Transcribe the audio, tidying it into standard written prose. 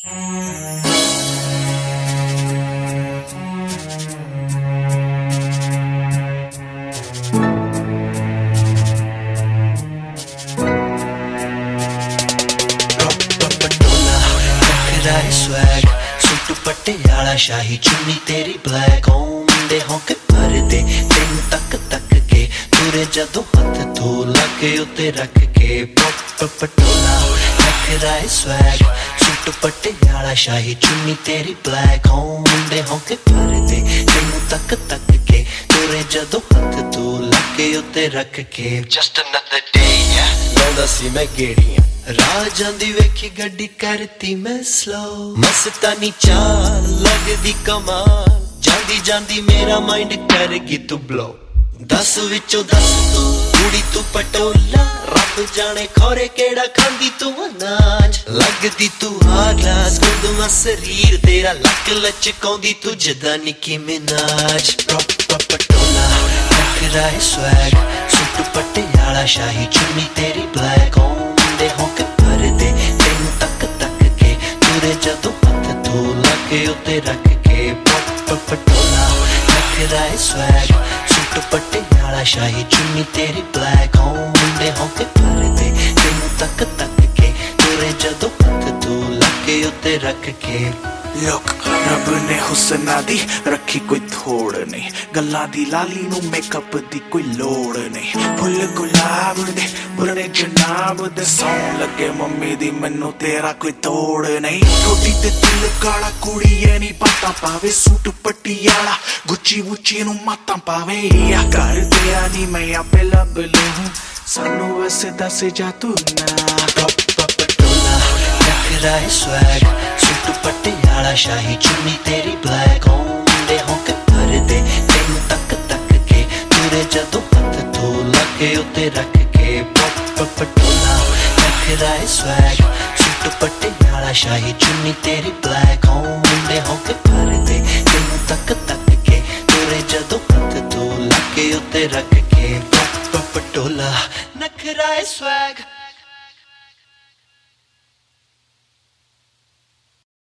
swag suit Patiala शाही चुन्नी तेरी black मुंडे होके भर दे तेन तक तक के तुरे जदों हथ धो लगे उत्ते रख के पटोला रखदा स्वैग सूट पटियाला शाही चुन्नी तेरी ब्लैक मुंडे होके भर दे तेन तक तक के तुरे जदों हथ धो लगे उत्ते रख के जस्ट अनदर डे लाउंदा सी मैं गेड़ियां राजां दी वेखी गड्डी करती मैं स्लो मस्तानी चाल लगदी कमाल जांदी जांदी मेरा माइंड करगी तू ब्लो 10 विचों 10 तू कुड़ी तू पटोला रब जाने खोरे केड़ा खांदी तू अनाज लगदी तू आ ग्लास गुंदमा शरीर तेरा लक लचकाउंदी तू जदा निकी मिनाज पटोला रखदा स्वैग सूट पटियाला शाही चुन्नी तेरी ब्लैक होके भर दे तेन तक तक के तुरे जदों हथ धो लगे उत्ते रख के पटोला रखदा स्वैग सूट पटियाला शाही चुन्नी तेरी ब्लैक मुंडे होके भर दे तेन तक तक के तुरे जदों हथ धो लगे उत्ते रख के लोक रब ने हुस्ना दी रखी कोई थोड़ नहीं गल्लां दी लाली नू मेकअप दी कोई लोड़ नहीं फुल गुलाब दे बुरने जनाब दे सौं लगे मम्मी दी मैनू तेरा कोई तोड़ नहीं छोटी ते दिल काला कुड़ी ये नहीं पता पावे सूट पटियाला गुच्ची वुच्ची नू माता पावे या कर दिया नी मैं आपे लब लूं सानू वैसे दस जा तू ना पटोला रखदा स्वैग सूट पटियाला शाही चुन्नी तेरी ब्लैक मुंडे होके भर दे तेन तक तक के तुरे जदों हथ धो लगे उत्ते रख के पटोला रखदा स्वैग सूट पटियाला शाही चुन्नी तेरी ब्लैक मुंडे होके भर दे तेन तक तक के तुरे जदों हथ धो लगे उत्ते रख के पटोला नखरा स्वैग